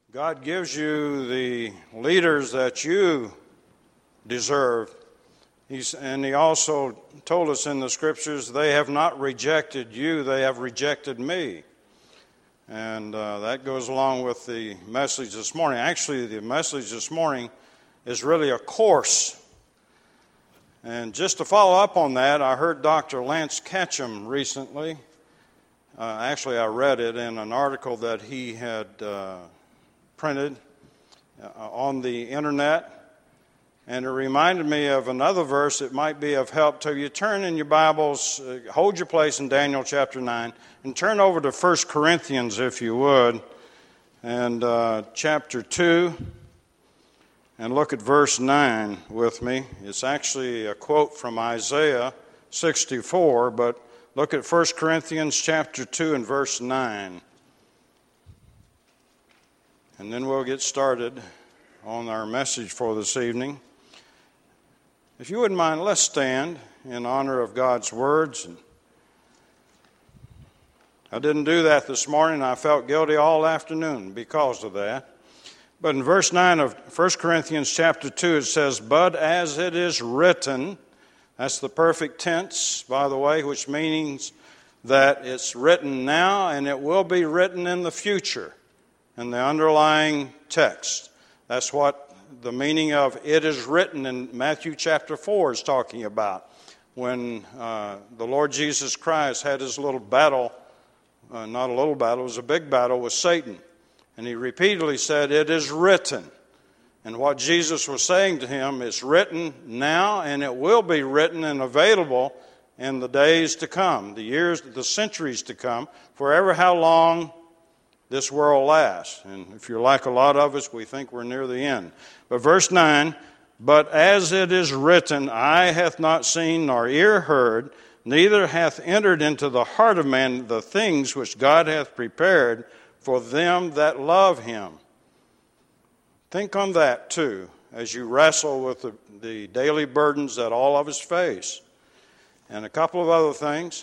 God gives you the leaders that you deserve. And He also told us in the Scriptures, they have not rejected you, they have rejected me. And that goes along with the message this morning. Actually, the message this morning is really a course. And just to follow up on that, I heard Dr. Lance Ketchum recently. Actually, I read it in an article that he had printed on the internet, and it reminded me of another verse that might be of help to you. Turn in your Bibles, hold your place in Daniel chapter 9, and turn over to 1 Corinthians if you would, and chapter 2, and look at verse 9 with me. It's actually a quote from Isaiah 64, but look at 1 Corinthians chapter 2 and verse 9. And then we'll get started on our message for this evening. If you wouldn't mind, let's stand in honor of God's words. I didn't do that this morning. I felt guilty all afternoon because of that. But in verse 9 of 1 Corinthians chapter 2, it says, "But as it is written," that's the perfect tense, by the way, which means that it's written now and it will be written in the future. In the underlying text. That's what the meaning of "it is written" in Matthew chapter 4 is talking about. When the Lord Jesus Christ had his little battle, not a little battle, it was a big battle with Satan. And he repeatedly said, "It is written." And what Jesus was saying to him is written now, and it will be written and available in the days to come, the years, the centuries to come, forever how long this world lasts. And if you're like a lot of us, we think we're near the end. But verse 9, "But as it is written, eye hath not seen nor ear heard, neither hath entered into the heart of man the things which God hath prepared for them that love him." Think on that too, as you wrestle with the daily burdens that all of us face. And a couple of other things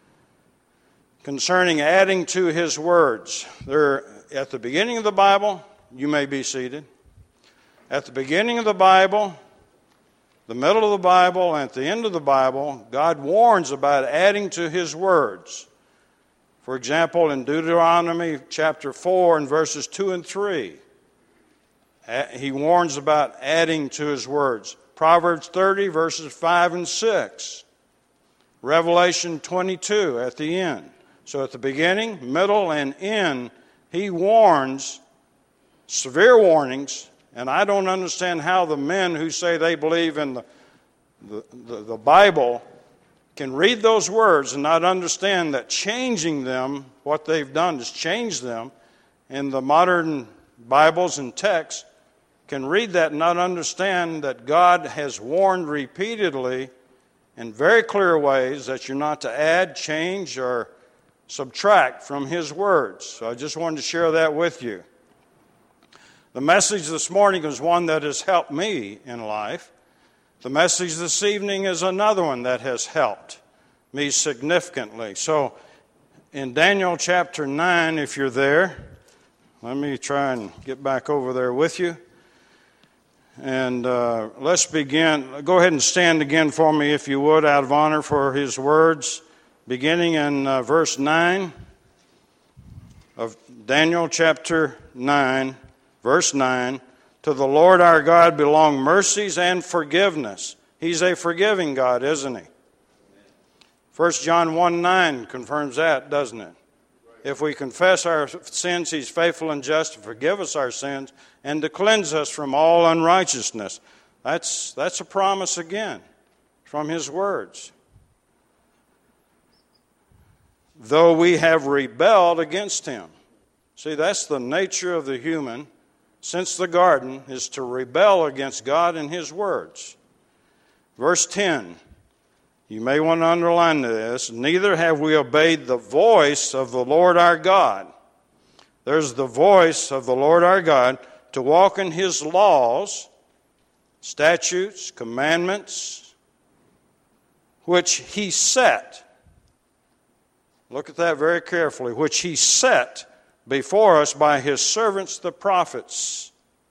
concerning adding to his words. They're at the beginning of the Bible. You may be seated. At the beginning of the Bible, the middle of the Bible, and at the end of the Bible, God warns about adding to his words. For example, in Deuteronomy chapter 4 and verses 2 and 3, he warns about adding to his words. Proverbs 30 verses 5 and 6. Revelation 22 at the end. So at the beginning, middle, and end, he warns, severe warnings, and I don't understand how the men who say they believe in the Bible can read those words and not understand that changing them, what they've done is change them in the modern Bibles and texts, can read that and not understand that God has warned repeatedly in very clear ways that you're not to add, change, or subtract from his words. So I just wanted to share that with you. The message this morning is one that has helped me in life. The message this evening is another one that has helped me significantly. So in Daniel chapter 9, if you're there, let me try and get back over there with you. And let's begin. Go ahead and stand again for me, if you would, out of honor for his words. Beginning in verse 9 of Daniel chapter 9, verse 9, "To the Lord our God belong mercies and forgiveness." He's a forgiving God, isn't he? 1 John 1:9 confirms that, doesn't it? If we confess our sins, he's faithful and just to forgive us our sins and to cleanse us from all unrighteousness. That's a promise again from his words. "Though we have rebelled against him." See, that's the nature of the human since the garden, is to rebel against God and his words. Verse 10, you may want to underline this, "Neither have we obeyed the voice of the Lord our God." There's the voice of the Lord our God to walk in his laws, statutes, commandments, which he set. Look at that very carefully. Which he set before us by his servants the prophets.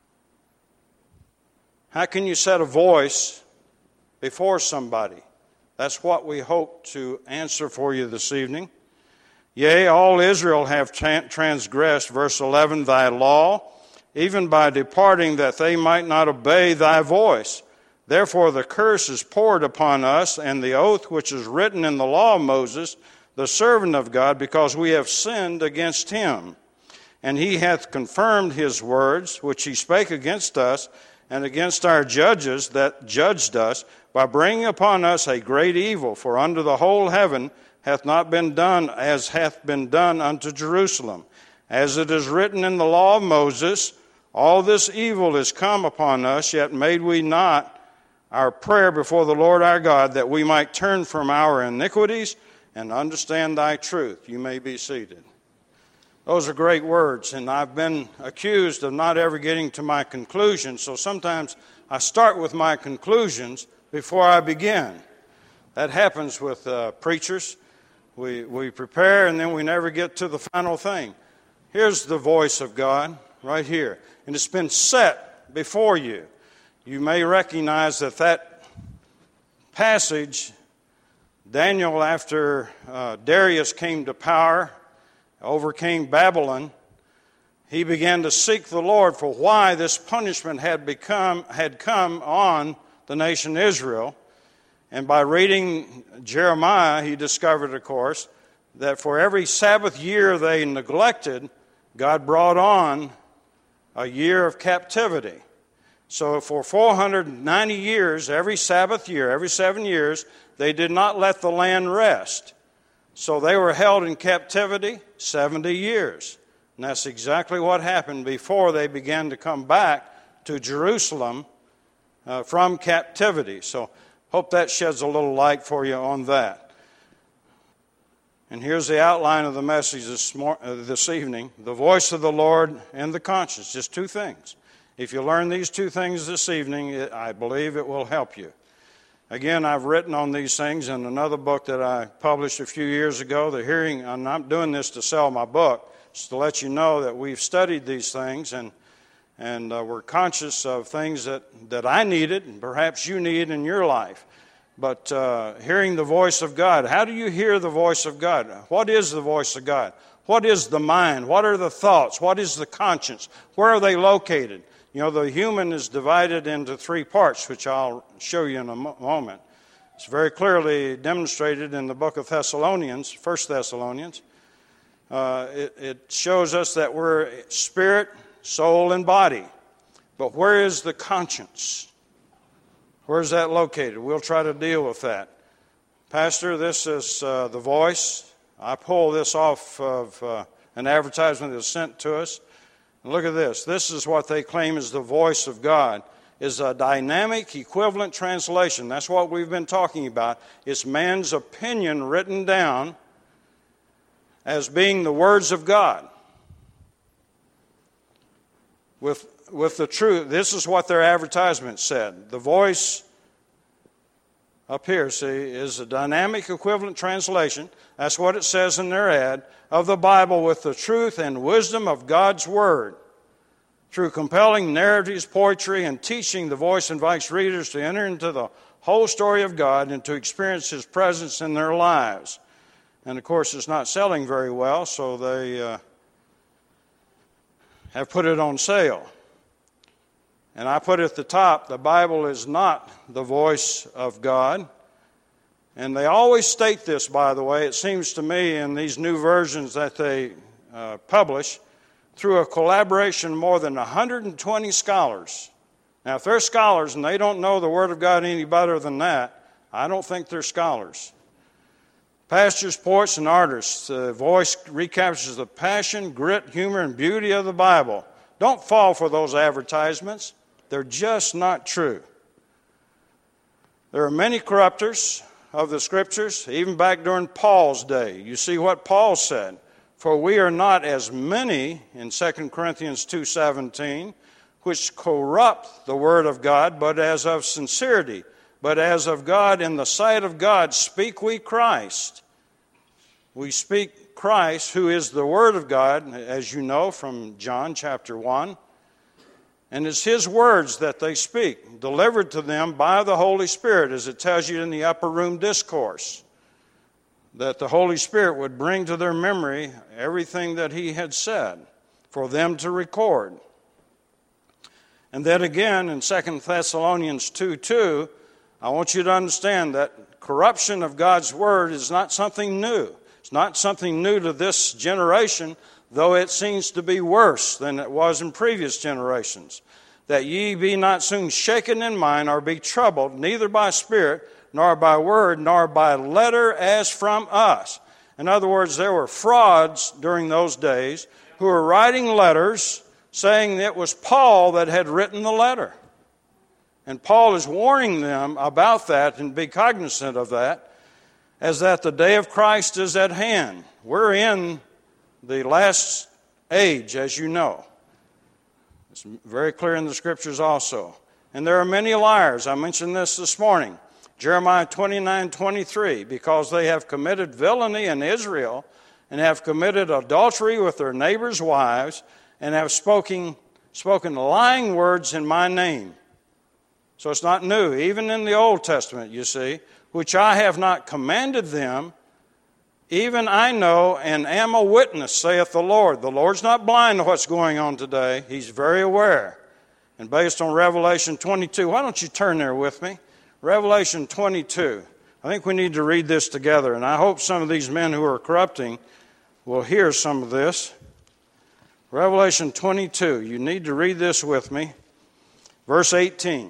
How can you set a voice before somebody? That's what we hope to answer for you this evening. Yea, all Israel have transgressed, verse 11, thy law, even by departing that they might not obey thy voice. Therefore the curse is poured upon us, and the oath which is written in the law of Moses, the servant of God, because we have sinned against him. And he hath confirmed his words, which he spake against us, and against our judges that judged us, by bringing upon us a great evil. For under the whole heaven hath not been done as hath been done unto Jerusalem. As it is written in the law of Moses, all this evil is come upon us, yet made we not our prayer before the Lord our God, that we might turn from our iniquities and understand thy truth. You may be seated. Those are great words, and I've been accused of not ever getting to my conclusions, so sometimes I start with my conclusions before I begin. That happens with preachers. We prepare, and then we never get to the final thing. Here's the voice of God right here, and it's been set before you. You may recognize that passage, Daniel, after Darius came to power, overcame Babylon, he began to seek the Lord for why this punishment had come on the nation Israel. And by reading Jeremiah, he discovered, of course, that for every Sabbath year they neglected, God brought on a year of captivity. So for 490 years, every Sabbath year, every 7 years, they did not let the land rest. So they were held in captivity 70 years. And that's exactly what happened before they began to come back to Jerusalem from captivity. So hope that sheds a little light for you on that. And here's the outline of the message this evening. The voice of the Lord and the conscience. Just two things. If you learn these two things this evening, I believe it will help you. Again, I've written on these things in another book that I published a few years ago. I'm not doing this to sell my book, just to let you know that we've studied these things and we're conscious of things that I needed and perhaps you need in your life. But hearing the voice of God, how do you hear the voice of God? What is the voice of God? What is the mind? What are the thoughts? What is the conscience? Where are they located? You know, the human is divided into three parts, which I'll show you in a moment. It's very clearly demonstrated in the book of Thessalonians, 1 Thessalonians. It shows us that we're spirit, soul, and body. But where is the conscience? Where is that located? We'll try to deal with that. Pastor, this is the voice. I pull this off of an advertisement that was sent to us. And look at this. This is what they claim is the voice of God. Is a dynamic equivalent translation. That's what we've been talking about. It's man's opinion written down as being the words of God. With the truth. This is what their advertisement said. The voice up here, see, is a dynamic equivalent translation. That's what it says in their ad, of the Bible with the truth and wisdom of God's Word. Through compelling narratives, poetry, and teaching, the voice invites readers to enter into the whole story of God and to experience His presence in their lives. And of course, it's not selling very well, so they have put it on sale. And I put at the top, the Bible is not the voice of God. And they always state this, by the way, it seems to me, in these new versions that they publish, through a collaboration of more than 120 scholars. Now, if they're scholars and they don't know the Word of God any better than that, I don't think they're scholars. Pastors, poets, and artists, the voice recaptures the passion, grit, humor, and beauty of the Bible. Don't fall for those advertisements. They're just not true. There are many corrupters of the Scriptures, even back during Paul's day. You see what Paul said. For we are not as many, in 2 Corinthians 2:17, which corrupt the word of God, but as of sincerity. But as of God, in the sight of God, speak we Christ. We speak Christ, who is the Word of God, as you know from John chapter 1. And it's His words that they speak, delivered to them by the Holy Spirit, as it tells you in the Upper Room Discourse, that the Holy Spirit would bring to their memory everything that He had said for them to record. And then again in 2 Thessalonians 2:2, I want you to understand that corruption of God's Word is not something new. It's not something new to this generation, though it seems to be worse than it was in previous generations. That ye be not soon shaken in mind, or be troubled, neither by spirit, nor by word, nor by letter as from us. In other words, there were frauds during those days who were writing letters saying it was Paul that had written the letter. And Paul is warning them about that, and be cognizant of that, as that the day of Christ is at hand. We're in the last age, as you know. It's very clear in the Scriptures also. And there are many liars. I mentioned this morning. Jeremiah 29:23, because they have committed villainy in Israel and have committed adultery with their neighbors' wives and have spoken lying words in my name. So it's not new. Even in the Old Testament, you see, which I have not commanded them, even I know and am a witness, saith the Lord. The Lord's not blind to what's going on today. He's very aware. And based on Revelation 22, why don't you turn there with me? Revelation 22. I think we need to read this together, and I hope some of these men who are corrupting will hear some of this. Revelation 22. You need to read this with me. Verse 18.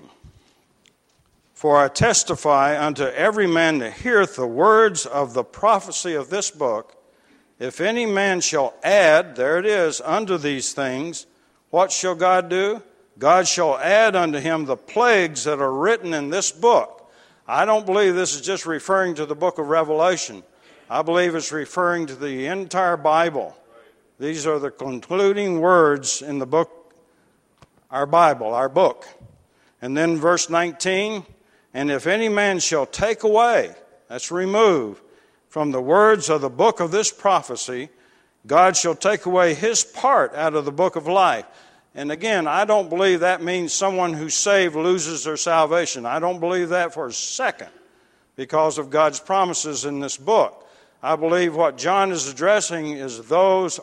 For I testify unto every man that heareth the words of the prophecy of this book, if any man shall add, there it is, unto these things, what shall God do? God shall add unto him the plagues that are written in this book. I don't believe this is just referring to the book of Revelation. I believe it's referring to the entire Bible. These are the concluding words in the book, our Bible, our book. And then verse 19, and if any man shall take away, that's remove, from the words of the book of this prophecy, God shall take away his part out of the book of life. And again, I don't believe that means someone who's saved loses their salvation. I don't believe that for a second because of God's promises in this book. I believe what John is addressing is those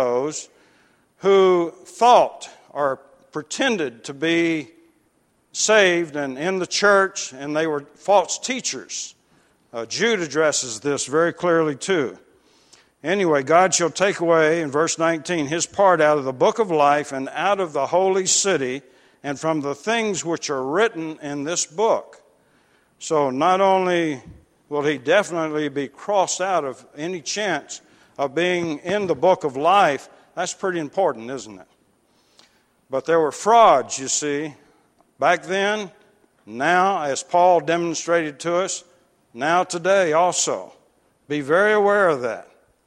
who thought or pretended to be saved and in the church, and they were false teachers. Jude addresses this very clearly too. Anyway, God shall take away, in verse 19, his part out of the book of life and out of the holy city and from the things which are written in this book. So not only will he definitely be crossed out of any chance of being in the book of life, that's pretty important, isn't it? But there were frauds, you see, back then, now, as Paul demonstrated to us, now today also. Be very aware of that.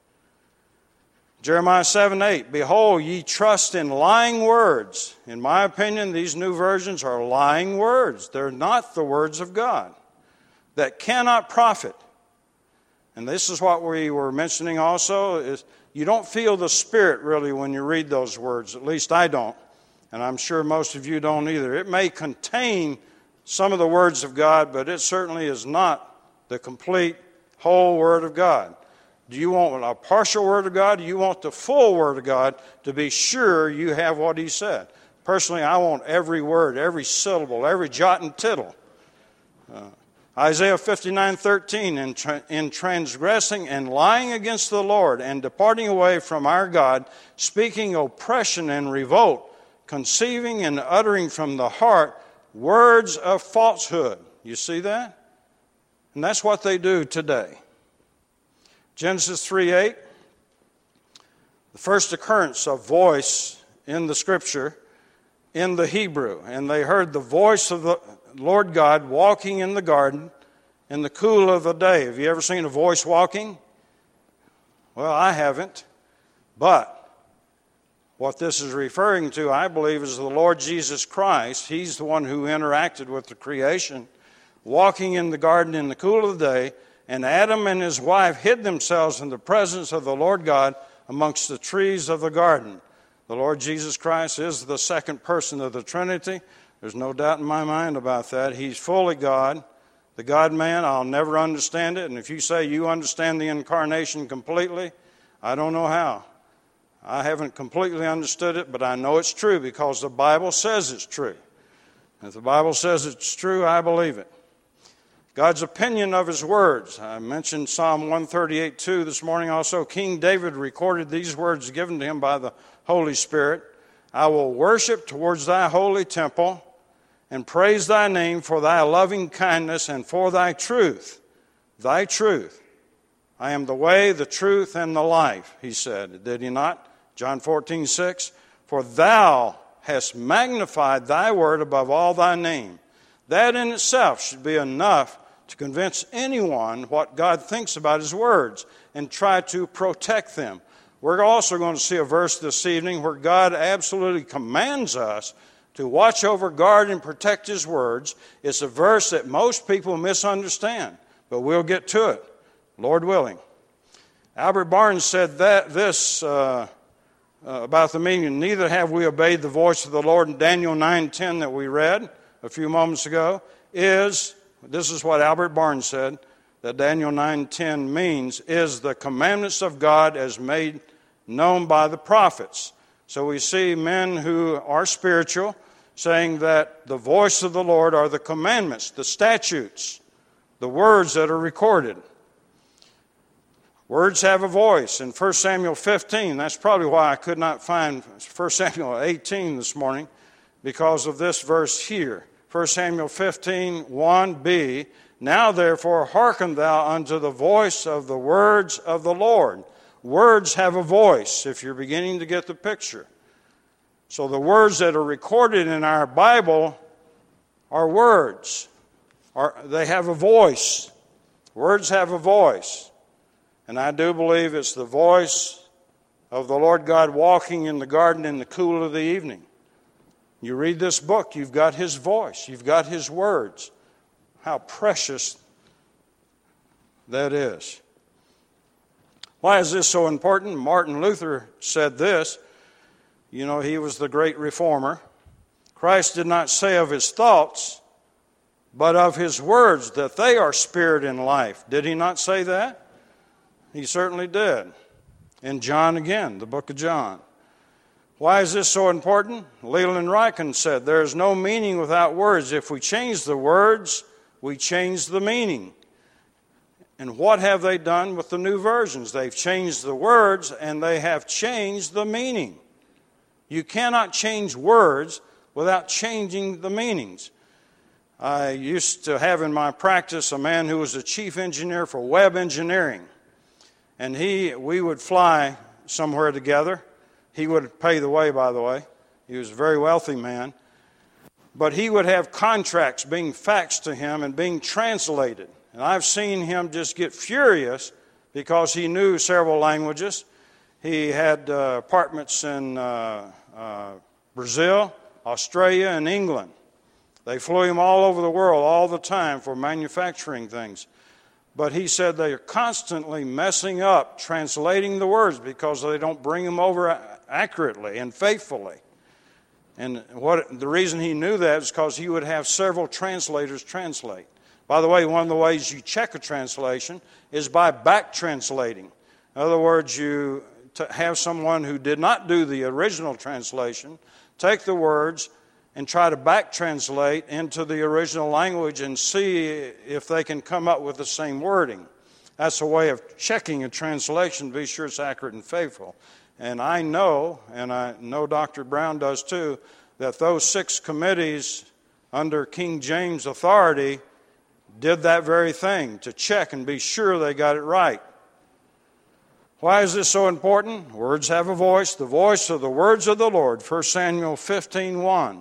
Jeremiah 7:8, behold, ye trust in lying words. In my opinion, these new versions are lying words. They're not the words of God that cannot profit. And this is what we were mentioning also, is you don't feel the Spirit really when you read those words. At least I don't. And I'm sure most of you don't either. It may contain some of the words of God, but it certainly is not the complete whole Word of God. Do you want a partial Word of God? Do you want the full Word of God to be sure you have what He said? Personally, I want every word, every syllable, every jot and tittle. Isaiah 59:13, in transgressing and lying against the Lord and departing away from our God, speaking oppression and revolt, conceiving and uttering from the heart words of falsehood. You see that? And that's what they do today. Genesis 3:8, the first occurrence of voice in the Scripture in the Hebrew. And they heard the voice of the Lord God walking in the garden in the cool of the day. Have you ever seen a voice walking? Well, I haven't. But what this is referring to, I believe, is the Lord Jesus Christ. He's the one who interacted with the creation, walking in the garden in the cool of the day, And Adam and his wife hid themselves in the presence of the Lord God amongst the trees of the garden. The Lord Jesus Christ is the second person of the Trinity. There's no doubt in my mind about that. He's fully God. The God-man, I'll never understand it. And if you say you understand the incarnation completely, I don't know how. I haven't completely understood it, but I know it's true because the Bible says it's true. If the Bible says it's true, I believe it. God's opinion of his words. I mentioned Psalm 138:2 this morning also. King David recorded these words given to him by the Holy Spirit. I will worship towards thy holy temple and praise thy name for thy loving kindness and for thy truth. Thy truth. I am the way, the truth, and the life, he said. Did he not? John 14:6. For thou hast magnified thy word above all thy name. That in itself should be enough to convince anyone what God thinks about his words and try to protect them. We're also going to see a verse this evening where God absolutely commands us to watch over, guard, and protect his words. It's a verse that most people misunderstand, but we'll get to it, Lord willing. Albert Barnes said this about the meaning, neither have we obeyed the voice of the Lord in Daniel 9:10 that we read a few moments ago, this is what Albert Barnes said, that Daniel 9:10 means, is the commandments of God as made known by the prophets. So we see men who are spiritual saying that the voice of the Lord are the commandments, the statutes, the words that are recorded. Words have a voice. In 1 Samuel 15, that's probably why I could not find 1 Samuel 18 this morning, because of this verse here. 1 Samuel 15, 1b, now therefore hearken thou unto the voice of the words of the Lord. Words have a voice, if you're beginning to get the picture. So the words that are recorded in our Bible are words. They have a voice. Words have a voice. And I do believe it's the voice of the Lord God walking in the garden in the cool of the evening. You read this book, you've got his voice, you've got his words. How precious that is. Why is this so important? Martin Luther said this. You know, he was the great reformer. Christ did not say of his thoughts, but of his words, that they are spirit and life. Did he not say that? He certainly did. In John again, the book of John. Why is this so important? Leland Ryken said, there is no meaning without words. If we change the words, we change the meaning. And what have they done with the new versions? They've changed the words and they have changed the meaning. You cannot change words without changing the meanings. I used to have in my practice a man who was a chief engineer for web engineering. And we would fly somewhere together. He would pay the way, by the way. He was a very wealthy man. But he would have contracts being faxed to him and being translated. And I've seen him just get furious because he knew several languages. He had apartments in Brazil, Australia, and England. They flew him all over the world all the time for manufacturing things. But he said they are constantly messing up translating the words because they don't bring them over accurately and faithfully. And the reason he knew that is because he would have several translators translate. By the way, one of the ways you check a translation is by back translating. In other words, you have someone who did not do the original translation take the words and try to back translate into the original language and see if they can come up with the same wording. That's a way of checking a translation to be sure it's accurate and faithful. And I know, and I know Dr. Brown does too, that those 6 committees under King James authority did that very thing, to check and be sure they got it right. Why is this so important? Words have a voice, the voice of the words of the Lord, 1 Samuel 15:1.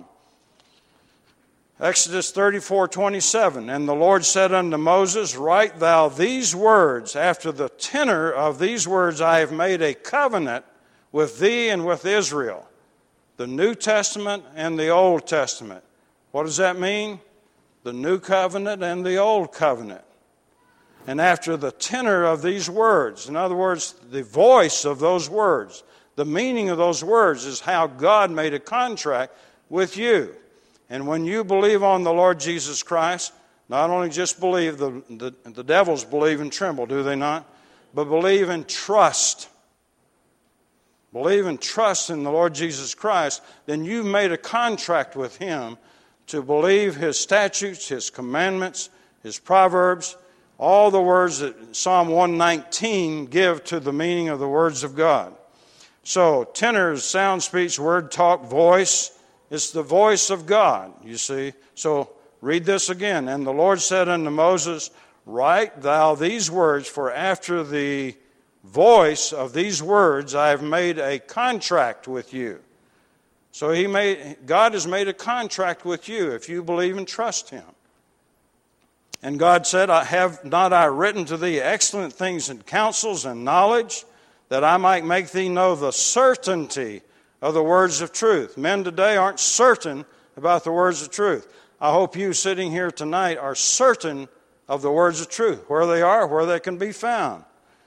Exodus 34:27, and the Lord said unto Moses, write thou these words, after the tenor of these words I have made a covenant with thee and with Israel. The New Testament and the Old Testament. What does that mean? The New Covenant and the Old Covenant. and after the tenor of these words. In other words, the voice of those words. The meaning of those words is how God made a contract with you. And when you believe on the Lord Jesus Christ, not only just believe, the devils believe and tremble, do they not? But believe and trust. Believe and trust in the Lord Jesus Christ, then you've made a contract with Him to believe His statutes, His commandments, His proverbs, all the words that Psalm 119 give to the meaning of the words of God. So, tenor is sound speech, word, talk, voice. It's the voice of God, you see. So, read this again. And the Lord said unto Moses, write thou these words, for after the voice of these words I have made a contract with you. So God has made a contract with you if you believe and trust Him. And God said, have not I written to thee excellent things and counsels and knowledge, that I might make thee know the certainty of the words of truth. Men today aren't certain about the words of truth. I hope you sitting here tonight are certain of the words of truth, where they are, where they can be found.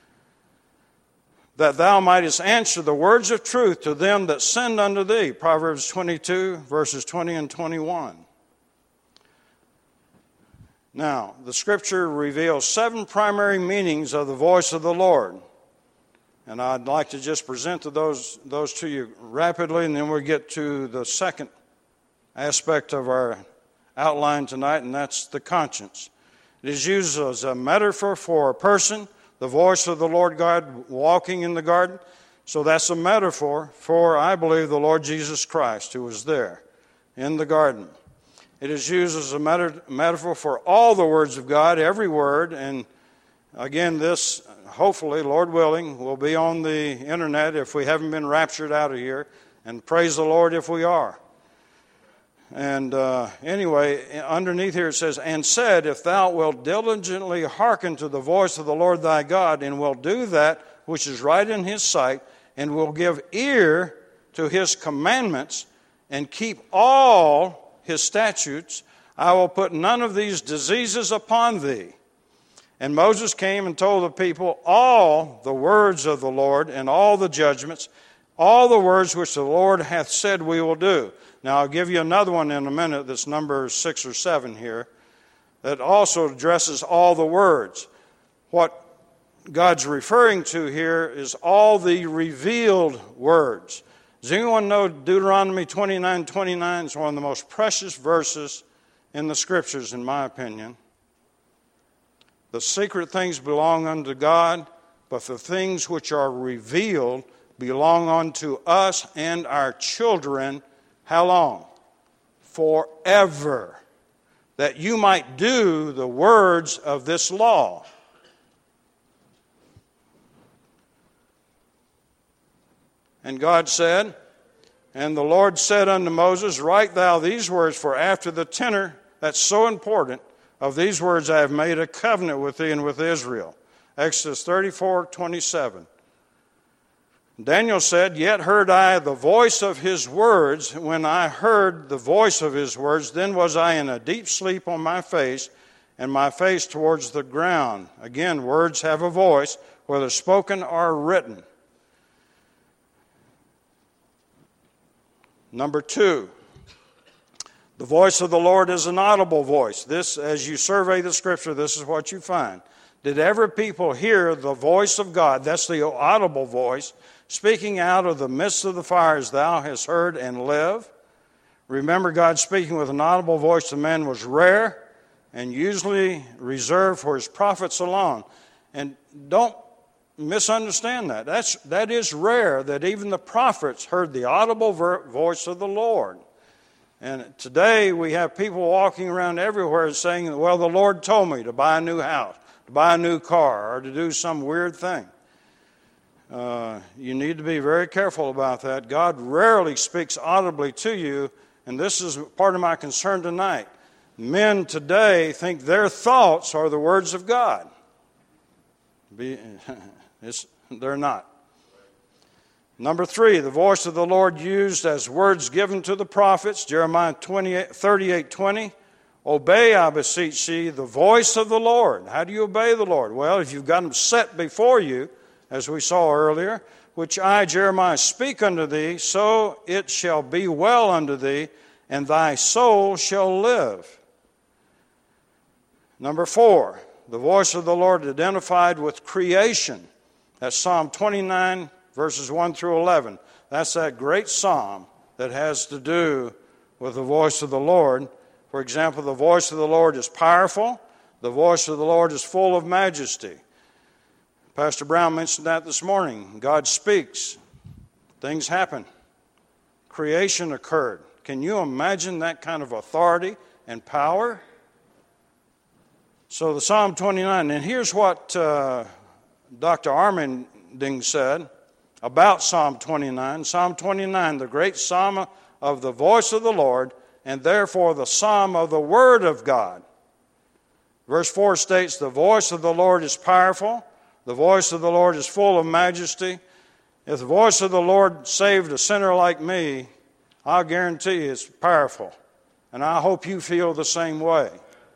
That thou mightest answer the words of truth to them that send unto thee. Proverbs 22, verses 20 and 21. Now, the Scripture reveals 7 primary meanings of the voice of the Lord. And I'd like to just present those to you rapidly, and then we'll get to the second aspect of our outline tonight, and that's the conscience. It is used as a metaphor for a person, the voice of the Lord God walking in the garden. So that's a metaphor for, I believe, the Lord Jesus Christ who was there in the garden. It is used as a metaphor for all the words of God, every word. And again, this, hopefully, Lord willing, will be on the internet if we haven't been raptured out of here. And praise the Lord if we are. And anyway, underneath here it says, and said, if thou wilt diligently hearken to the voice of the Lord thy God, and will do that which is right in His sight, and will give ear to His commandments, and keep all His statutes, I will put none of these diseases upon thee. And Moses came and told the people all the words of the Lord, and all the judgments, all the words which the Lord hath said we will do. Now, I'll give you another one in a minute that's number 6 or 7 here that also addresses all the words. What God's referring to here is all the revealed words. Does anyone know Deuteronomy 29:29 is one of the most precious verses in the Scriptures, in my opinion? The secret things belong unto God, but the things which are revealed belong unto us and our children. How long? Forever. That you might do the words of this law. And God said, and the Lord said unto Moses, write thou these words, for after the tenor, that's so important, of these words I have made a covenant with thee and with Israel. Exodus 34:27. Daniel said, yet heard I the voice of his words. When I heard the voice of his words, then was I in a deep sleep on my face, and my face towards the ground. Again, words have a voice, whether spoken or written. Number 2, the voice of the Lord is an audible voice. This, as you survey the Scripture, this is what you find. Did ever people hear the voice of God? That's the audible voice, speaking out of the midst of the fire as thou hast heard and live. Remember, God speaking with an audible voice to men was rare and usually reserved for His prophets alone. And don't misunderstand that. That is rare, that even the prophets heard the audible voice of the Lord. And today we have people walking around everywhere saying, well, the Lord told me to buy a new house, to buy a new car, or to do some weird thing. You need to be very careful about that. God rarely speaks audibly to you, and this is part of my concern tonight. Men today think their thoughts are the words of God. They're not. Number 3, the voice of the Lord used as words given to the prophets, Jeremiah 38:20, Obey, I beseech thee, the voice of the Lord. How do you obey the Lord? Well, if you've got them set before you, as we saw earlier, which I, Jeremiah, speak unto thee, so it shall be well unto thee, and thy soul shall live. Number 4, the voice of the Lord identified with creation. That's Psalm 29, verses 1 through 11. That's that great psalm that has to do with the voice of the Lord. For example, the voice of the Lord is powerful. The voice of the Lord is full of majesty. Pastor Brown mentioned that this morning. God speaks. Things happen. Creation occurred. Can you imagine that kind of authority and power? So the Psalm 29, and here's what Dr. Armending said about Psalm 29. Psalm 29, the great psalm of the voice of the Lord, and therefore the psalm of the word of God. Verse 4 states, the voice of the Lord is powerful. The voice of the Lord is full of majesty. If the voice of the Lord saved a sinner like me, I'll guarantee it's powerful. And I hope you feel the same way.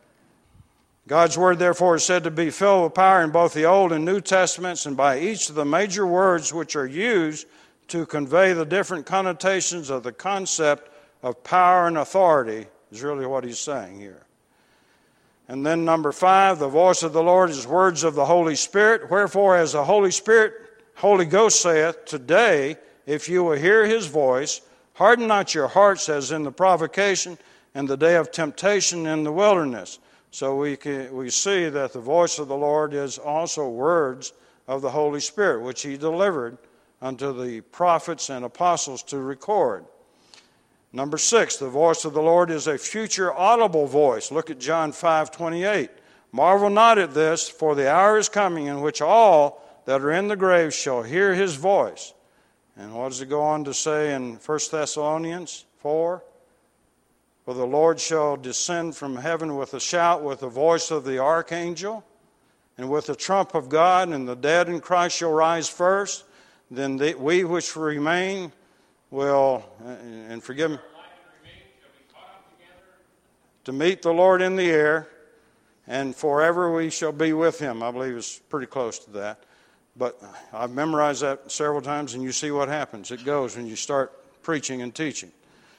God's word, therefore, is said to be filled with power in both the Old and New Testaments, and by each of the major words which are used to convey the different connotations of the concept of power and authority is really what he's saying here. And then number 5, the voice of the Lord is words of the Holy Spirit. Wherefore, as the Holy Ghost saith, today, if you will hear his voice, harden not your hearts as in the provocation and the day of temptation in the wilderness. So we see that the voice of the Lord is also words of the Holy Spirit, which he delivered unto the prophets and apostles to record. Number 6, the voice of the Lord is a future audible voice. Look at John 5:28. Marvel not at this, for the hour is coming in which all that are in the grave shall hear his voice. And what does it go on to say in 1 Thessalonians 4? For the Lord shall descend from heaven with a shout, with the voice of the archangel, and with the trump of God, and the dead in Christ shall rise first. Then we which remain will, and forgive me, to meet the Lord in the air, and forever we shall be with him. I believe it's pretty close to that. But I've memorized that several times, and you see what happens. It goes when you start preaching and teaching.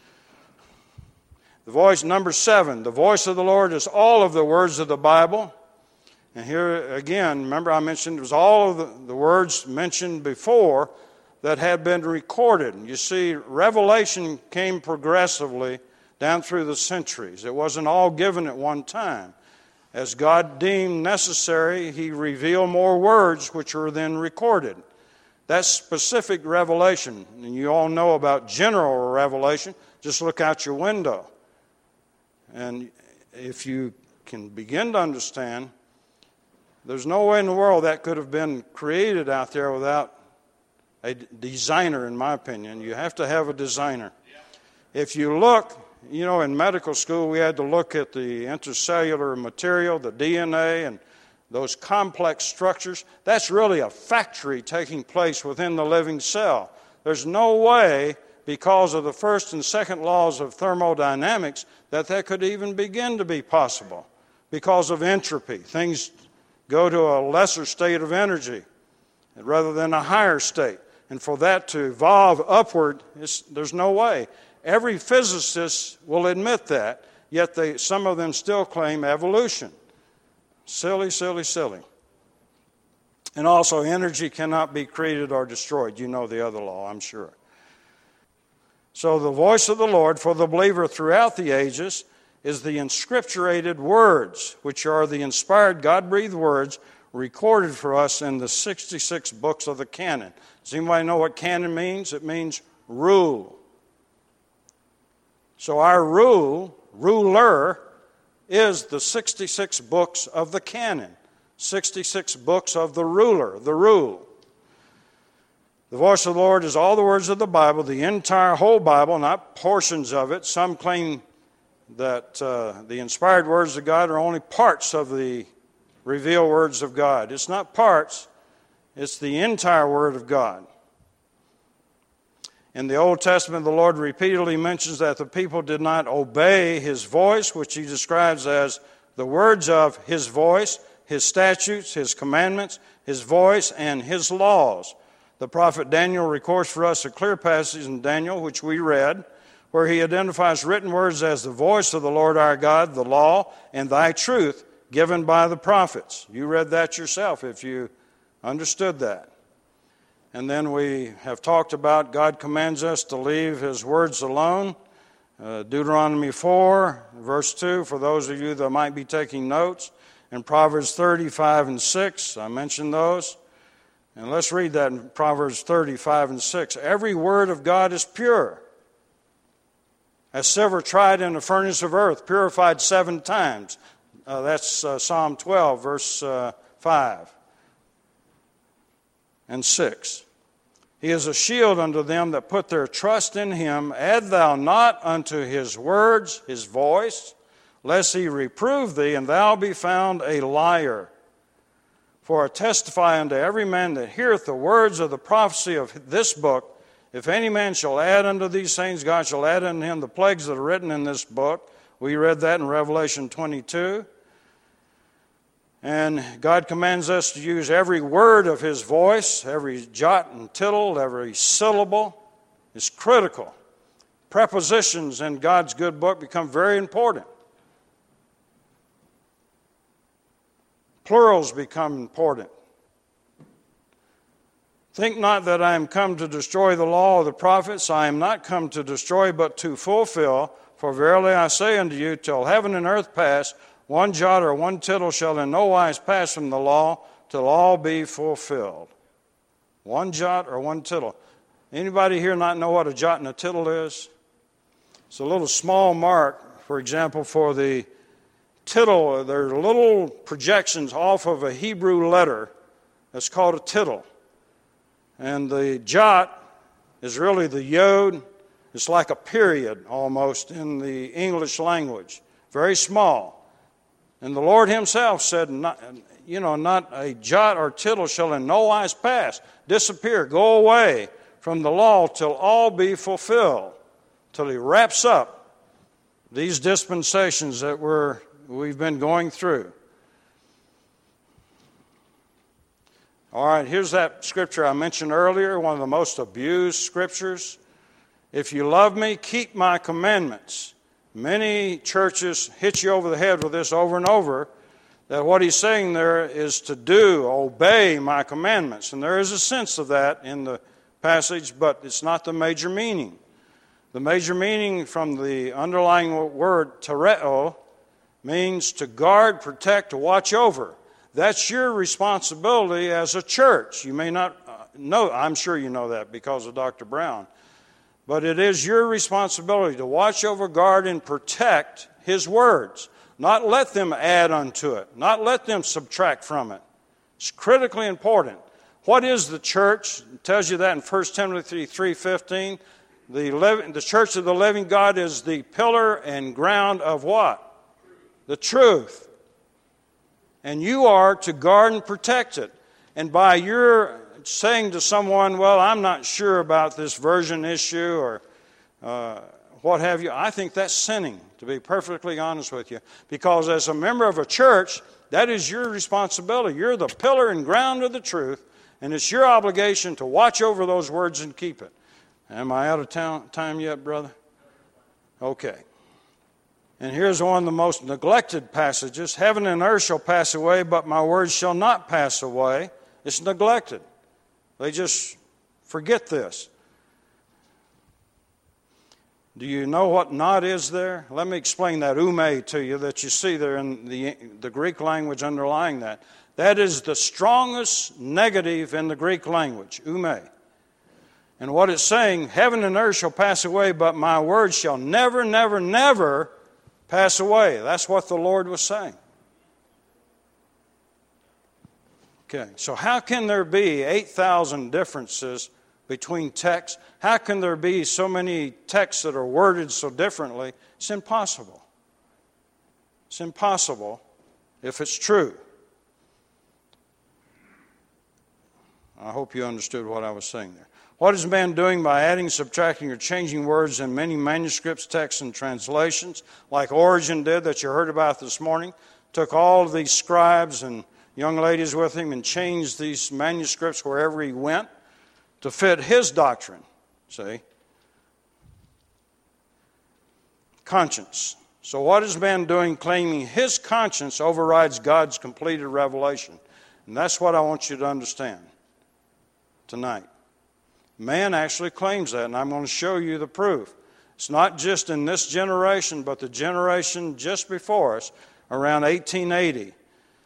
The voice, number 7, the voice of the Lord is all of the words of the Bible. And here again, remember I mentioned it was all of the words mentioned before that had been recorded. You see, revelation came progressively down through the centuries. It wasn't all given at one time. As God deemed necessary, he revealed more words which were then recorded. That's specific revelation. And you all know about general revelation. Just look out your window. And if you can begin to understand, there's no way in the world that could have been created out there without a designer, in my opinion. You have to have a designer. If you look, in medical school we had to look at the intercellular material, the DNA, and those complex structures. That's really a factory taking place within the living cell. There's no way, because of the first and second laws of thermodynamics, that could even begin to be possible. Because of entropy, things go to a lesser state of energy rather than a higher state. And for that to evolve upward, there's no way. Every physicist will admit that, yet some of them still claim evolution. Silly, silly, silly. And also, energy cannot be created or destroyed. You know the other law, I'm sure. So the voice of the Lord for the believer throughout the ages is the inscripturated words, which are the inspired, God-breathed words recorded for us in the 66 books of the canon. Does anybody know what canon means? It means rule. So our ruler, is the 66 books of the canon. 66 books of the ruler, the rule. The voice of the Lord is all the words of the Bible, the entire whole Bible, not portions of it. Some claim that the inspired words of God are only parts of the revealed words of God. It's not parts, it's the entire Word of God. In the Old Testament, the Lord repeatedly mentions that the people did not obey his voice, which he describes as the words of his voice, his statutes, his commandments, his voice, and his laws. The prophet Daniel records for us a clear passage in Daniel, which we read, where he identifies written words as the voice of the Lord our God, the law, and thy truth given by the prophets. You read that yourself if you understood that. And then we have talked about God commands us to leave his words alone. Deuteronomy 4, verse 2, for those of you that might be taking notes. And Proverbs 35 and 6, I mentioned those. And let's read that in Proverbs 35 and 6. Every word of God is pure, as silver tried in a furnace of earth, purified 7 times. That's Psalm 12, verse 5 and 6. He is a shield unto them that put their trust in him. Add thou not unto his words, his voice, lest he reprove thee, and thou be found a liar. For I testify unto every man that heareth the words of the prophecy of this book, if any man shall add unto these things, God shall add unto him the plagues that are written in this book. We read that in Revelation 22. And God commands us to use every word of his voice, every jot and tittle, every syllable is critical. Prepositions in God's good book become very important. Plurals become important. Think not that I am come to destroy the law of the prophets. I am not come to destroy, but to fulfill. For verily I say unto you, till heaven and earth pass, one jot or one tittle shall in no wise pass from the law, till all be fulfilled. One jot or one tittle. Anybody here not know what a jot and a tittle is? It's a little small mark, for example, for the tittle. There are little projections off of a Hebrew letter that's called a tittle. And the jot is really the yod. It's like a period almost in the English language. Very small. And the Lord himself said, not a jot or tittle shall in no wise pass, disappear, go away from the law till all be fulfilled, till he wraps up these dispensations that we've been going through. All right, here's that scripture I mentioned earlier, one of the most abused scriptures. If you love me, keep my commandments. Many churches hit you over the head with this over and over, that what he's saying there is to obey my commandments. And there is a sense of that in the passage, but it's not the major meaning. The major meaning from the underlying word tereo means to guard, protect, to watch over. That's your responsibility as a church. You may not know, I'm sure you know that because of Dr. Brown. But it is your responsibility to watch over, guard, and protect his words. Not let them add unto it. Not let them subtract from it. It's critically important. What is the church? It tells you that in 1 Timothy 3:15. The church of the living God is the pillar and ground of what? The truth. And you are to guard and protect it. And by your saying to someone, well, I'm not sure about this version issue or what have you, I think that's sinning, to be perfectly honest with you. Because as a member of a church, that is your responsibility. You're the pillar and ground of the truth, and it's your obligation to watch over those words and keep it. Am I out of time yet, brother? Okay. And here's one of the most neglected passages. Heaven and earth shall pass away, but my words shall not pass away. It's neglected. They just forget this. Do you know what not is there? Let me explain that ume to you that you see there in the Greek language underlying that. That is the strongest negative in the Greek language, ume. And what it's saying, heaven and earth shall pass away, but my words shall never, never, never pass away. That's what the Lord was saying. Okay, so how can there be 8,000 differences between texts? How can there be so many texts that are worded so differently? It's impossible. It's impossible if it's true. I hope you understood what I was saying there. What is man doing by adding, subtracting, or changing words in many manuscripts, texts, and translations, like Origen did that you heard about this morning? Took all of these scribes and young ladies with him and changed these manuscripts wherever he went to fit his doctrine. See? Conscience. So what is man doing claiming his conscience overrides God's completed revelation? And that's what I want you to understand tonight. Man actually claims that, and I'm going to show you the proof. It's not just in this generation, but the generation just before us, around 1880.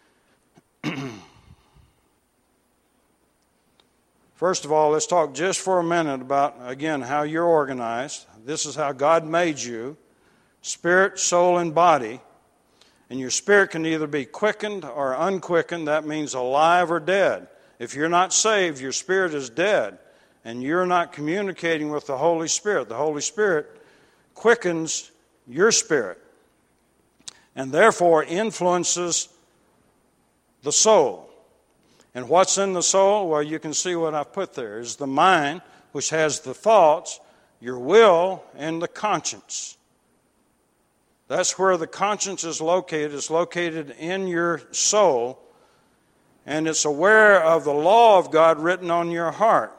First of all, let's talk just for a minute about, again, how you're organized. This is how God made you. Spirit, soul, and body. And your spirit can either be quickened or unquickened. That means alive or dead. If you're not saved, your spirit is dead. And you're not communicating with the Holy Spirit. The Holy Spirit quickens your spirit. And therefore influences the soul. And what's in the soul? Well, you can see what I've put there. Is the mind, which has the thoughts, your will, and the conscience. That's where the conscience is located. It's located in your soul, and it's aware of the law of God written on your heart.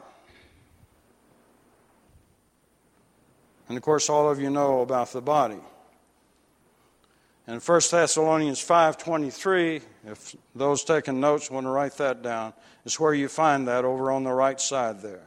And of course, all of you know about the body. In 1 Thessalonians 5:23, if those taking notes want to write that down, is where you find that over on the right side there.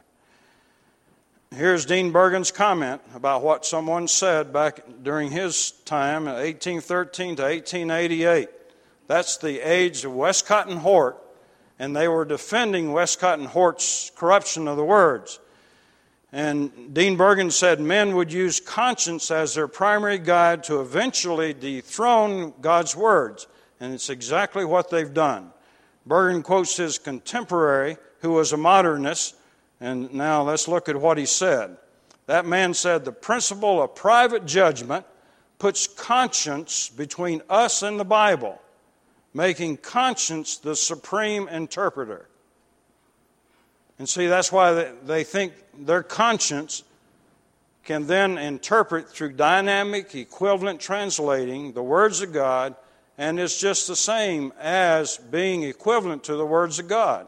Here's Dean Bergen's comment about what someone said back during his time, 1813 to 1888. That's the age of Westcott and Hort, and they were defending Westcott and Hort's corruption of the words. And Dean Bergen said men would use conscience as their primary guide to eventually dethrone God's words. And it's exactly what they've done. Bergen quotes his contemporary, who was a modernist, and now let's look at what he said. That man said, the principle of private judgment puts conscience between us and the Bible, making conscience the supreme interpreter. And see, that's why they think their conscience can then interpret through dynamic, equivalent translating the words of God, and it's just the same as being equivalent to the words of God.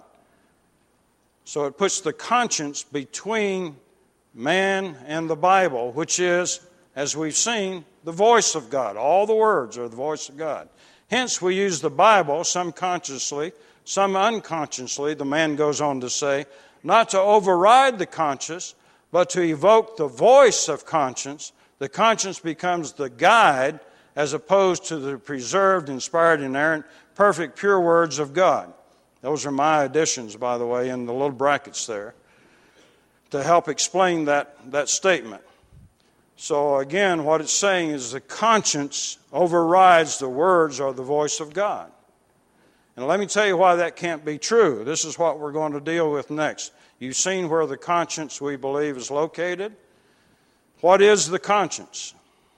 So it puts the conscience between man and the Bible, which is, as we've seen, the voice of God. All the words are the voice of God. Hence, we use the Bible, some consciously, some unconsciously, the man goes on to say, not to override the conscience, but to evoke the voice of conscience. The conscience becomes the guide as opposed to the preserved, inspired, inerrant, perfect, pure words of God. Those are my additions, by the way, in the little brackets there, to help explain that statement. So again, what it's saying is the conscience overrides the words or the voice of God. And let me tell you why that can't be true. This is what we're going to deal with next. You've seen where the conscience, we believe, is located. What is the conscience?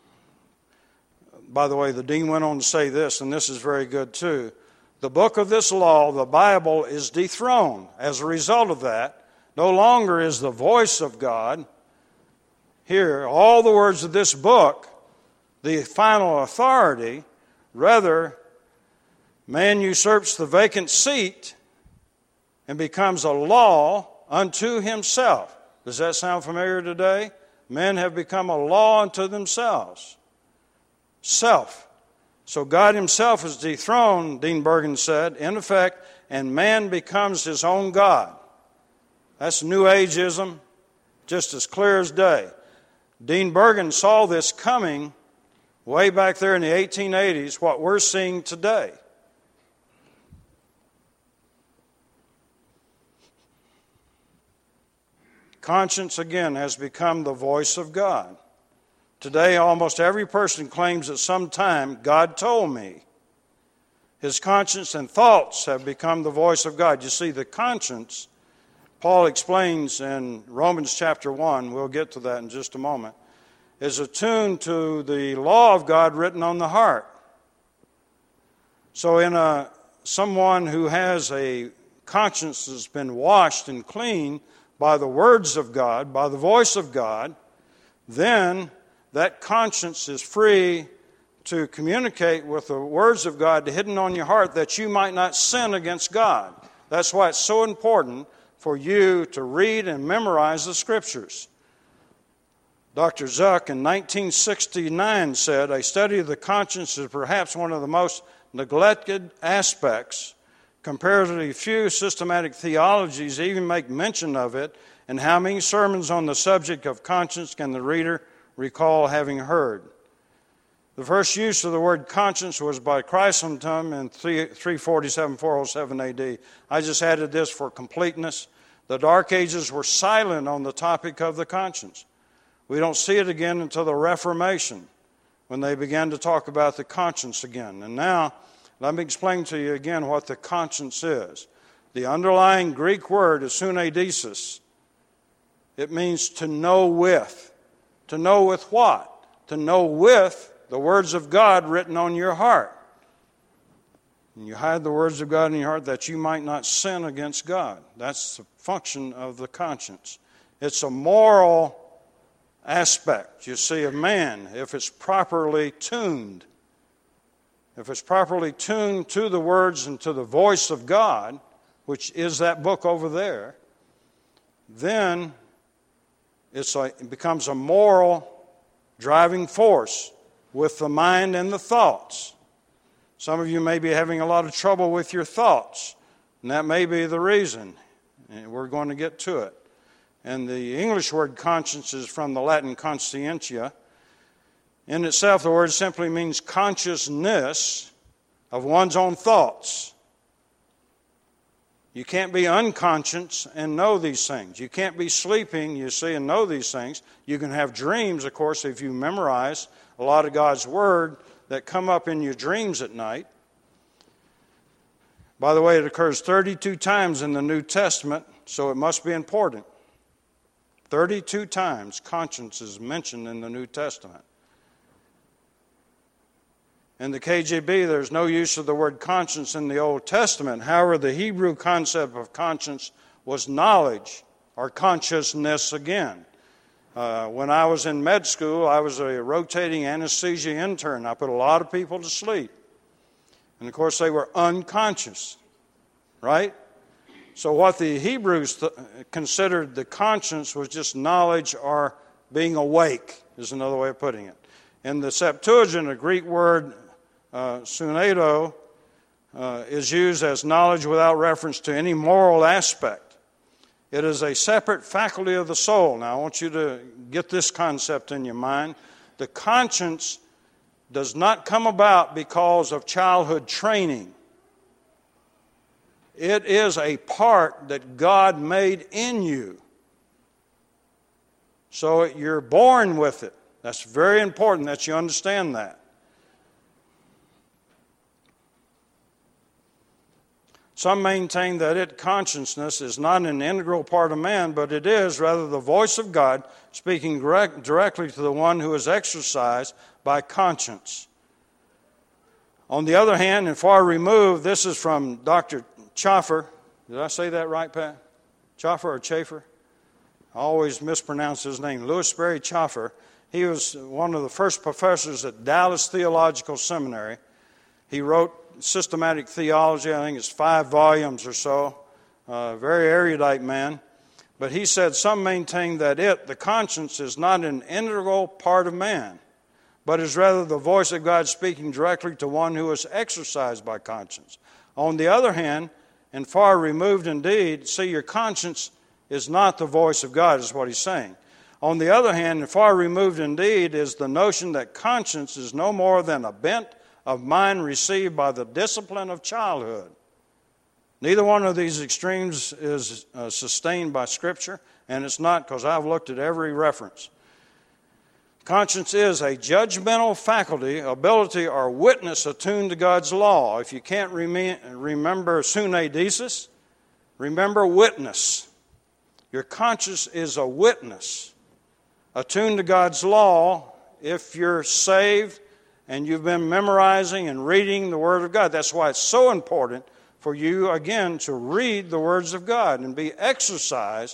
By the way, the dean went on to say this, and this is very good too. The book of this law, the Bible, is dethroned. As a result of that, no longer is the voice of God here, all the words of this book, the final authority. Rather, man usurps the vacant seat and becomes a law unto himself. Does that sound familiar today? Men have become a law unto themselves. Self. So God himself is dethroned, Dean Bergen said, in effect, and man becomes his own God. That's New Ageism, just as clear as day. Dean Bergen saw this coming way back there in the 1880s, what we're seeing today. Conscience, again, has become the voice of God. Today, almost every person claims at some time, God told me. His conscience and thoughts have become the voice of God. You see, the conscience, Paul explains in Romans chapter 1, we'll get to that in just a moment, is attuned to the law of God written on the heart. So in someone who has a conscience that's been washed and clean, by the words of God, by the voice of God, then that conscience is free to communicate with the words of God hidden on your heart that you might not sin against God. That's why it's so important for you to read and memorize the Scriptures. Dr. Zuck in 1969 said, "A study of the conscience is perhaps one of the most neglected aspects. Comparatively few systematic theologies even make mention of it, and how many sermons on the subject of conscience can the reader recall having heard?" The first use of the word conscience was by Chrysostom in 347-407 AD. I just added this for completeness. The Dark Ages were silent on the topic of the conscience. We don't see it again until the Reformation, when they began to talk about the conscience again. And now, let me explain to you again what the conscience is. The underlying Greek word is suneidesis. It means to know with. To know with what? To know with the words of God written on your heart. And you hide the words of God in your heart that you might not sin against God. That's the function of the conscience. It's a moral aspect, you see, of man, if it's properly tuned. If it's properly tuned to the words and to the voice of God, which is that book over there, then it becomes a moral driving force with the mind and the thoughts. Some of you may be having a lot of trouble with your thoughts, and that may be the reason. And we're going to get to it. And the English word conscience is from the Latin conscientia. In itself, the word simply means consciousness of one's own thoughts. You can't be unconscious and know these things. You can't be sleeping, you see, and know these things. You can have dreams, of course, if you memorize a lot of God's Word that come up in your dreams at night. By the way, it occurs 32 times in the New Testament, so it must be important. 32 times conscience is mentioned in the New Testament. In the KJV, there's no use of the word conscience in the Old Testament. However, the Hebrew concept of conscience was knowledge or consciousness again. When I was in med school, I was a rotating anesthesia intern. I put a lot of people to sleep. And of course, they were unconscious, right? So what the Hebrews considered the conscience was just knowledge or being awake, is another way of putting it. In the Septuagint, a Greek word, suneido, is used as knowledge without reference to any moral aspect. It is a separate faculty of the soul. Now, I want you to get this concept in your mind. The conscience does not come about because of childhood training. It is a part that God made in you. So you're born with it. That's very important that you understand that. Some maintain that consciousness is not an integral part of man, but it is rather the voice of God speaking directly to the one who is exercised by conscience. On the other hand, and far removed, this is from Dr. Chafer. Did I say that right, Pat? Chafer or Chafer? I always mispronounce his name. Louis Sperry Chafer. He was one of the first professors at Dallas Theological Seminary. He wrote systematic theology. I think it's 5 volumes or so. Very erudite man. But he said some maintain that the conscience, is not an integral part of man, but is rather the voice of God speaking directly to one who is exercised by conscience. On the other hand, and far removed indeed, see, your conscience is not the voice of God, is what he's saying. On the other hand, and far removed indeed, is the notion that conscience is no more than a bent of mind received by the discipline of childhood. Neither one of these extremes is sustained by Scripture, and it's not, because I've looked at every reference. Conscience is a judgmental faculty, ability, or witness attuned to God's law. If you can't remember suneidesis, remember witness. Your conscience is a witness attuned to God's law if you're saved and you've been memorizing and reading the Word of God. That's why it's so important for you, again, to read the words of God and be exercised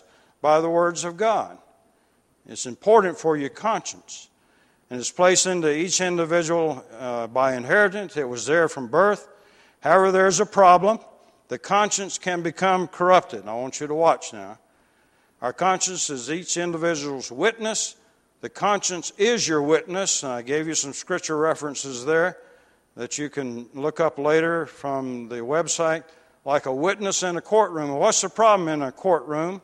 by the words of God. It's important for your conscience. And it's placed into each individual by inheritance. It was there from birth. However, there's a problem. The conscience can become corrupted. I want you to watch now. Our conscience is each individual's witness. The conscience is your witness. I gave you some scripture references there that you can look up later from the website, like a witness in a courtroom. What's the problem in a courtroom?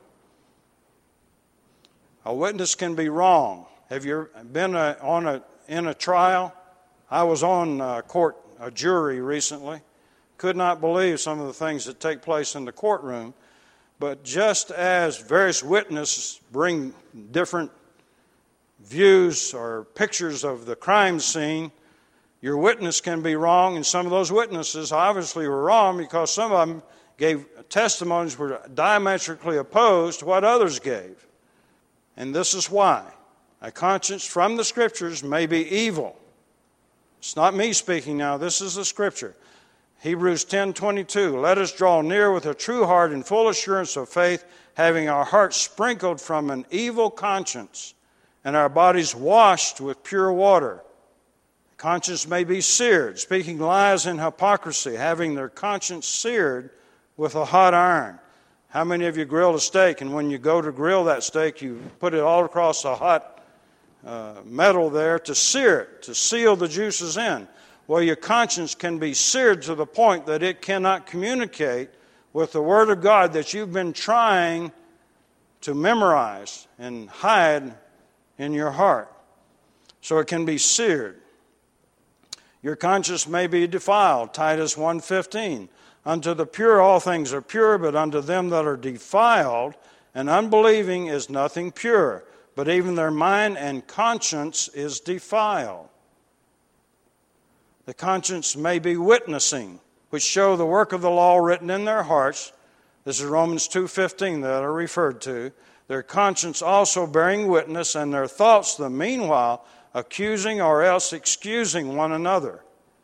A witness can be wrong. Have you been in a trial? I was on a jury recently. Could not believe some of the things that take place in the courtroom. But just as various witnesses bring different views or pictures of the crime scene, your witness can be wrong, and some of those witnesses obviously were wrong because some of them gave testimonies that were diametrically opposed to what others gave. And this is why. A conscience from the Scriptures may be evil. It's not me speaking now. This is the Scripture. Hebrews 10:22, let us draw near with a true heart and full assurance of faith, having our hearts sprinkled from an evil conscience and our bodies washed with pure water. Conscience may be seared, speaking lies and hypocrisy, having their conscience seared with a hot iron. How many of you grilled a steak, and when you go to grill that steak, you put it all across a hot metal there to sear it, to seal the juices in? Well, your conscience can be seared to the point that it cannot communicate with the Word of God that you've been trying to memorize and hide in your heart. So it can be seared. Your conscience may be defiled. Titus 1:15. Unto the pure all things are pure, but unto them that are defiled and unbelieving is nothing pure, but even their mind and conscience is defiled. The conscience may be witnessing, which show the work of the law written in their hearts. This is Romans 2:15 that I referred to. Their conscience also bearing witness, and their thoughts the meanwhile accusing or else excusing one another.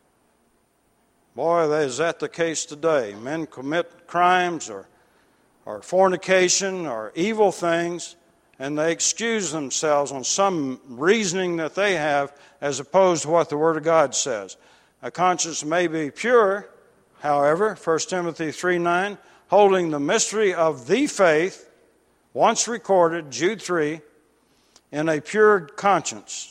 Boy, is that the case today. Men commit crimes or fornication or evil things, and they excuse themselves on some reasoning that they have as opposed to what the Word of God says. A conscience may be pure, however, 1 Timothy 3:9, holding the mystery of the faith, once recorded, Jude 3, in a pure conscience.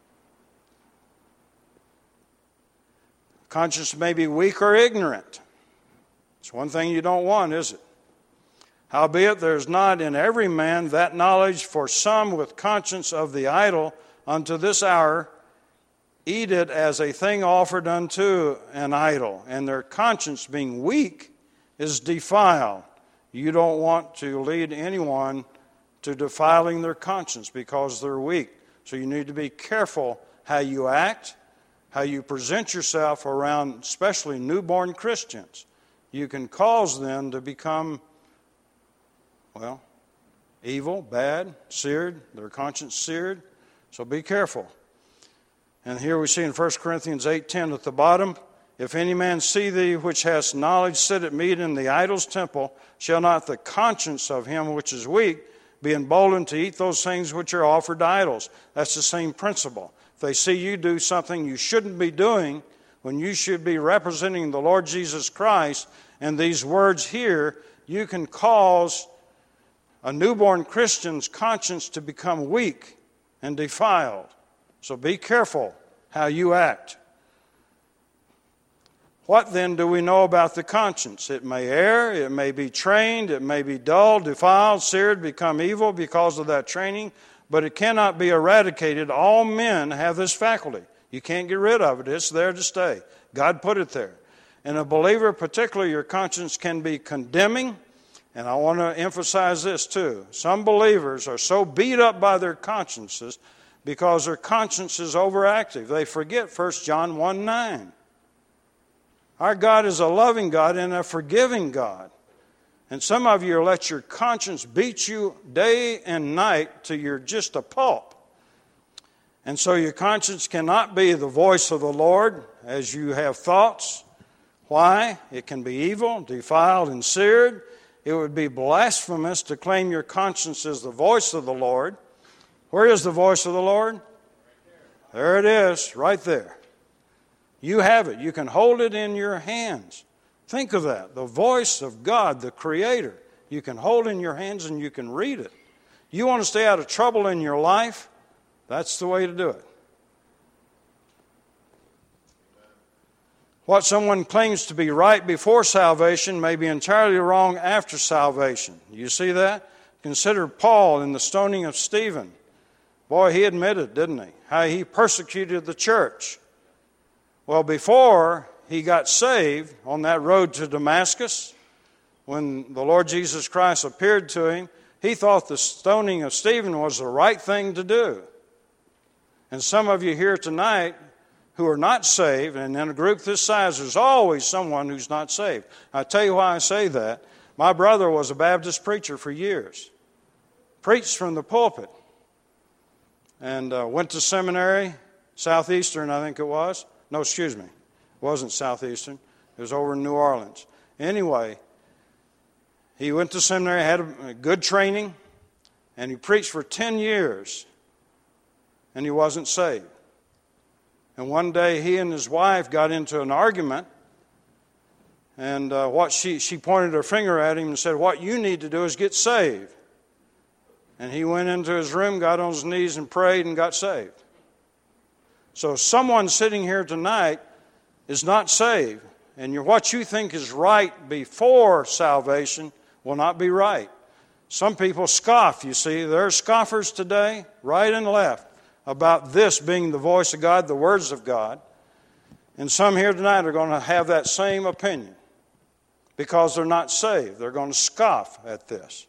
Conscience may be weak or ignorant. It's one thing you don't want, is it? Howbeit there is not in every man that knowledge, for some with conscience of the idol unto this hour eat it as a thing offered unto an idol, and their conscience being weak is defiled. You don't want to lead anyone to defiling their conscience because they're weak. So you need to be careful how you act, how you present yourself around especially newborn Christians. You can cause them to become, evil, bad, seared, their conscience seared. So be careful. And here we see in 1 Corinthians 8:10 at the bottom, if any man see thee which hast knowledge sit at meat in the idol's temple, shall not the conscience of him which is weak be emboldened to eat those things which are offered to idols? That's the same principle. If they see you do something you shouldn't be doing, when you should be representing the Lord Jesus Christ, and these words here, you can cause a newborn Christian's conscience to become weak and defiled. So be careful how you act. What then do we know about the conscience? It may err, it may be trained, it may be dull, defiled, seared, become evil because of that training, but it cannot be eradicated. All men have this faculty. You can't get rid of it. It's there to stay. God put it there. And a believer, particularly, your conscience can be condemning. And I want to emphasize this too. Some believers are so beat up by their consciences because their conscience is overactive. They forget 1 John 1:9. Our God is a loving God and a forgiving God. And some of you let your conscience beat you day and night till you're just a pulp. And so your conscience cannot be the voice of the Lord as you have thoughts. Why? It can be evil, defiled, and seared. it would be blasphemous to claim your conscience is the voice of the Lord. Where is the voice of the Lord? There it is, right there. You have it. You can hold it in your hands. Think of that. The voice of God, the Creator, you can hold in your hands and you can read it. You want to stay out of trouble in your life? That's the way to do it. What someone claims to be right before salvation may be entirely wrong after salvation. You see that? Consider Paul in the stoning of Stephen. Boy, he admitted, didn't he, how he persecuted the church. Well, before he got saved on that road to Damascus, when the Lord Jesus Christ appeared to him, he thought the stoning of Stephen was the right thing to do. And some of you here tonight who are not saved, and in a group this size, there's always someone who's not saved. I'll tell you why I say that. My brother was a Baptist preacher for years. Preached from the pulpit. And went to seminary, Southeastern, I think it was. No, excuse me. It wasn't Southeastern. It was over in New Orleans. Anyway, he went to seminary, had a good training, and he preached for 10 years, and he wasn't saved. And one day he and his wife got into an argument, and she pointed her finger at him and said, "What you need to do is get saved." And he went into his room, got on his knees and prayed and got saved. So someone sitting here tonight is not saved, and what you think is right before salvation will not be right. Some people scoff, you see. There are scoffers today, right and left, about this being the voice of God, the words of God. And some here tonight are going to have that same opinion because they're not saved. They're going to scoff at this.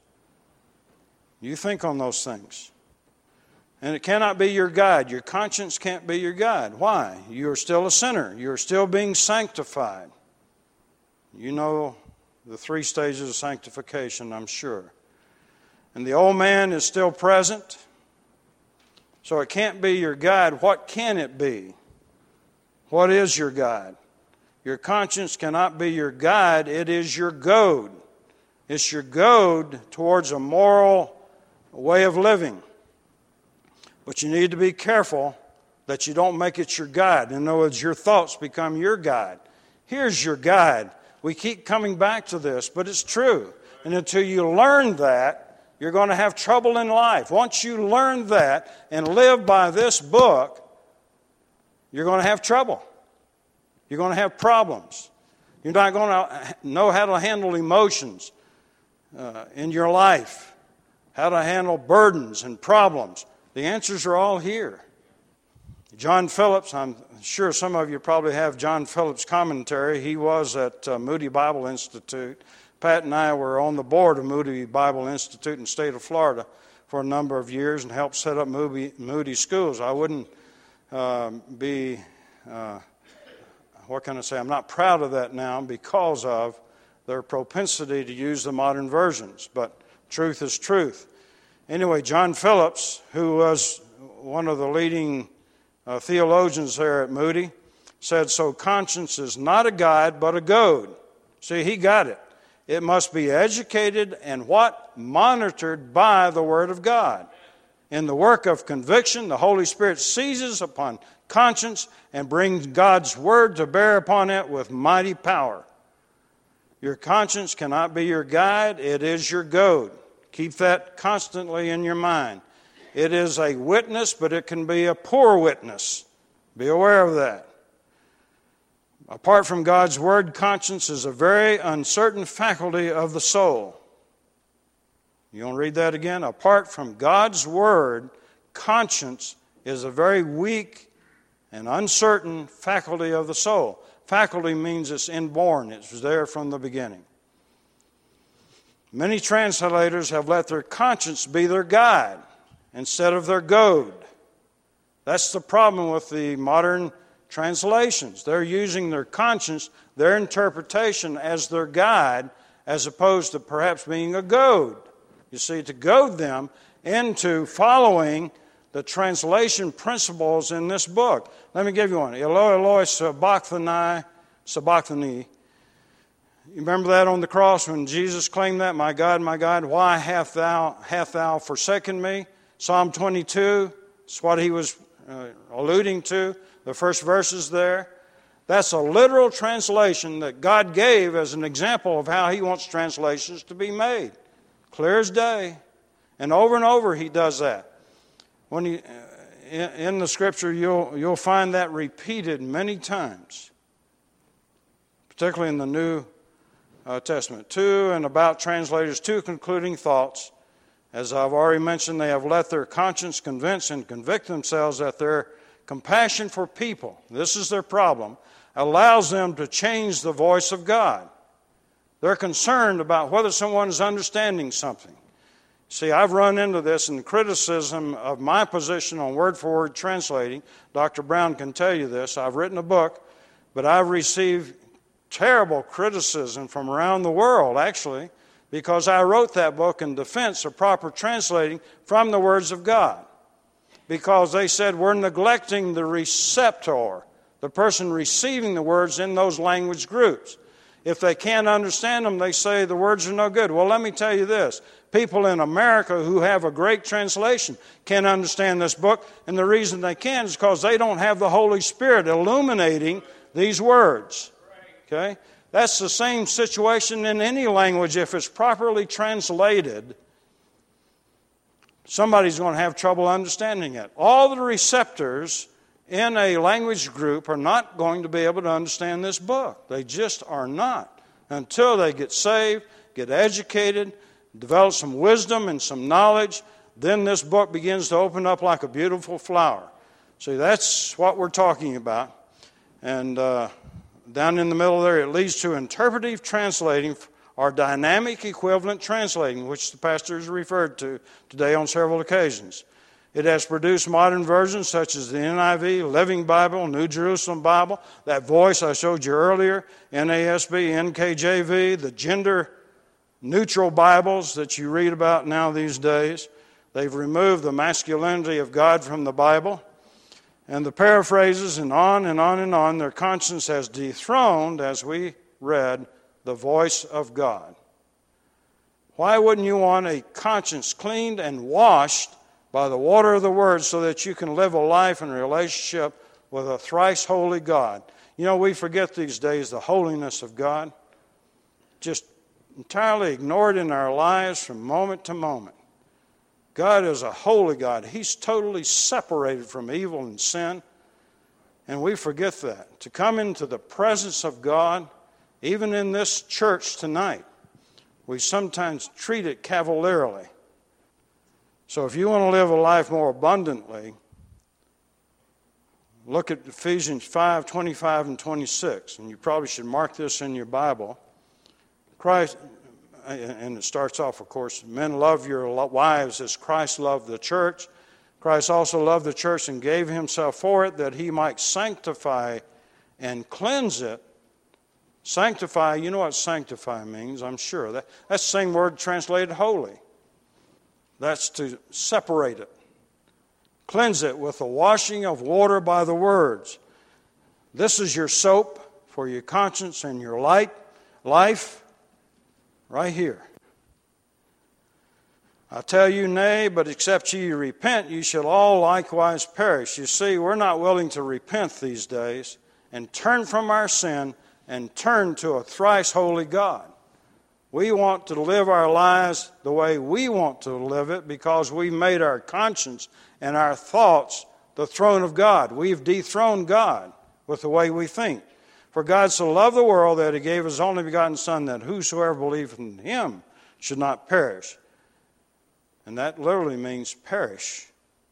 You think on those things. And it cannot be your guide. Your conscience can't be your guide. Why? You're still a sinner. You're still being sanctified. You know the 3 stages of sanctification, I'm sure. And the old man is still present. So it can't be your guide. What can it be? What is your guide? Your conscience cannot be your guide. It is your goad. It's your goad towards a moral way of living. But you need to be careful that you don't make it your guide. In other words, your thoughts become your guide. Here's your guide. We keep coming back to this, but it's true. And until you learn that, you're going to have trouble in life. Once you learn that and live by this book, you're going to have trouble. You're going to have problems. You're not going to know how to handle emotions in your life, how to handle burdens and problems. The answers are all here. John Phillips, I'm sure some of you probably have John Phillips' commentary. He was at Moody Bible Institute. Pat and I were on the board of Moody Bible Institute in the state of Florida for a number of years and helped set up Moody schools. I wouldn't what can I say? I'm not proud of that now because of their propensity to use the modern versions, but truth is truth. Anyway, John Phillips, who was one of the leading theologians there at Moody, said, "So conscience is not a guide, but a goad." See, he got it. It must be educated and what? Monitored by the Word of God. In the work of conviction, the Holy Spirit seizes upon conscience and brings God's Word to bear upon it with mighty power. Your conscience cannot be your guide. It is your goad. Keep that constantly in your mind. It is a witness, but it can be a poor witness. Be aware of that. Apart from God's Word, conscience is a very uncertain faculty of the soul. You want to read that again? Apart from God's Word, conscience is a very weak and uncertain faculty of the soul. Faculty means it's inborn. It was there from the beginning. Many translators have let their conscience be their guide instead of their goad. That's the problem with the modern translations. They're using their conscience, their interpretation, as their guide, as opposed to perhaps being a goad. You see, to goad them into following the translation principles in this book. Let me give you one. Eloi, Eloi, sabachthani. You remember that on the cross when Jesus claimed that, my God, why hast thou forsaken me? Psalm 22, it's what he was alluding to, the first verses there. That's a literal translation that God gave as an example of how he wants translations to be made. Clear as day. And over he does that. When he, in the Scripture, you'll find that repeated many times, particularly in the New Testament. To and about translators, two concluding thoughts. As I've already mentioned, they have let their conscience convince and convict themselves that their compassion for people, this is their problem, allows them to change the voice of God. They're concerned about whether someone is understanding something. See, I've run into this in criticism of my position on word-for-word translating. Dr. Brown can tell you this. I've written a book, but I've received terrible criticism from around the world, actually, because I wrote that book in defense of proper translating from the words of God. Because they said we're neglecting the receptor, the person receiving the words in those language groups. If they can't understand them, they say the words are no good. Well, let me tell you this. People in America who have a great translation can't understand this book, and the reason they can't is because they don't have the Holy Spirit illuminating these words. Okay? That's the same situation in any language. If it's properly translated, somebody's going to have trouble understanding it. All the receptors in a language group are not going to be able to understand this book. They just are not. Until they get saved, get educated, develop some wisdom and some knowledge, then this book begins to open up like a beautiful flower. See, that's what we're talking about. And down in the middle there, it leads to interpretive translating or dynamic equivalent translating, which the pastor has referred to today on several occasions. It has produced modern versions such as the NIV, Living Bible, New Jerusalem Bible, that voice I showed you earlier, NASB, NKJV, the gender-neutral Bibles that you read about now these days. They've removed the masculinity of God from the Bible. And the paraphrases and on and on and on, their conscience has dethroned, as we read, the voice of God. Why wouldn't you want a conscience cleaned and washed by the water of the Word so that you can live a life in relationship with a thrice holy God? You know, we forget these days the holiness of God. Just entirely ignored in our lives from moment to moment. God is a holy God. He's totally separated from evil and sin. And we forget that. To come into the presence of God, even in this church tonight, we sometimes treat it cavalierly. So if you want to live a life more abundantly, look at Ephesians 5, 25 and 26. And you probably should mark this in your Bible. Christ, and it starts off, of course, men love your wives as Christ loved the church. Christ also loved the church and gave himself for it that he might sanctify and cleanse it. Sanctify, you know what sanctify means, I'm sure. That's the same word translated holy. That's to separate it. Cleanse it with the washing of water by the words. This is your soap for your conscience and your life right here. I tell you, nay, but except ye repent, ye shall all likewise perish. You see, we're not willing to repent these days and turn from our sin and turn to a thrice holy God. We want to live our lives the way we want to live it because we made our conscience and our thoughts the throne of God. We've dethroned God with the way we think. For God so loved the world that he gave his only begotten Son, that whosoever believeth in him should not perish. And that literally means perish.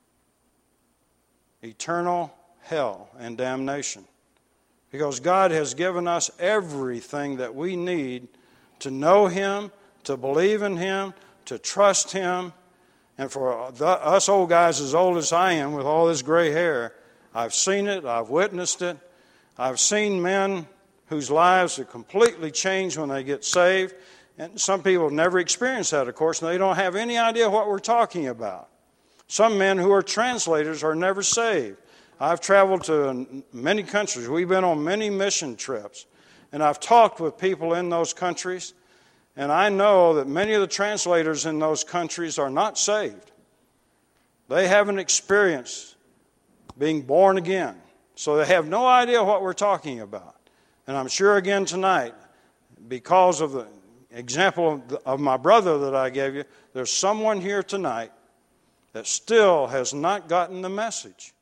Eternal hell and damnation. Because God has given us everything that we need to know him, to believe in him, to trust him. And for us old guys as old as I am with all this gray hair, I've seen it, I've witnessed it. I've seen men whose lives are completely changed when they get saved. And some people have never experienced that, of course, and they don't have any idea what we're talking about. Some men who are translators are never saved. I've traveled to many countries. We've been on many mission trips. And I've talked with people in those countries, and I know that many of the translators in those countries are not saved. They haven't experienced being born again, so they have no idea what we're talking about. And I'm sure again tonight, because of the example of my brother that I gave you, there's someone here tonight that still has not gotten the message.